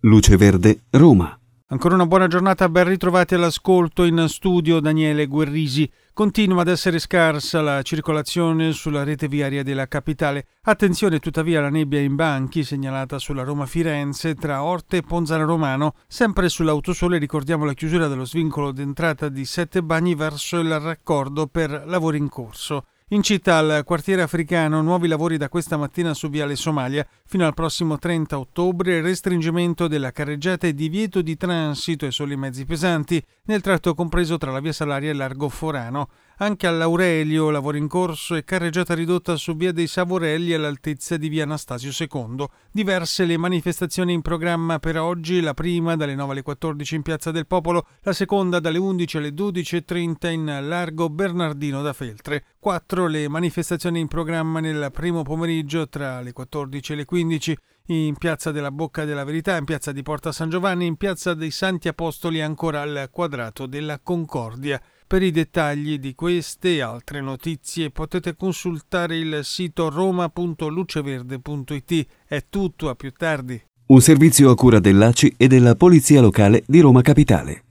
Luce Verde, Roma. Ancora una buona giornata, ben ritrovati all'ascolto. In studio Daniele Guerrisi. Continua ad essere scarsa la circolazione sulla rete viaria della capitale. Attenzione tuttavia alla nebbia in banchi segnalata sulla Roma-Firenze tra Orte e Ponzano Romano. Sempre sull'autosole ricordiamo la chiusura dello svincolo d'entrata di Sette Bagni verso il raccordo per lavori in corso. In città, al quartiere africano, nuovi lavori da questa mattina su Viale Somalia. Fino al prossimo 30 ottobre, restringimento della carreggiata e divieto di transito ai soli mezzi pesanti nel tratto compreso tra la via Salaria e Largo Forano. Anche all'Aurelio, lavori in corso e carreggiata ridotta su via dei Savorelli all'altezza di via Anastasio II. Diverse le manifestazioni in programma per oggi, la prima dalle 9 alle 14 in Piazza del Popolo, la seconda dalle 11 alle 12.30 in Largo Bernardino da Feltre. 4 le manifestazioni in programma nel primo pomeriggio tra le 14 e le 15 in Piazza della Bocca della Verità, in Piazza di Porta San Giovanni, in Piazza dei Santi Apostoli e ancora al Quadrato della Concordia. Per i dettagli di queste e altre notizie potete consultare il sito roma.luceverde.it. È tutto, a più tardi. Un servizio a cura dell'ACI e della Polizia Locale di Roma Capitale.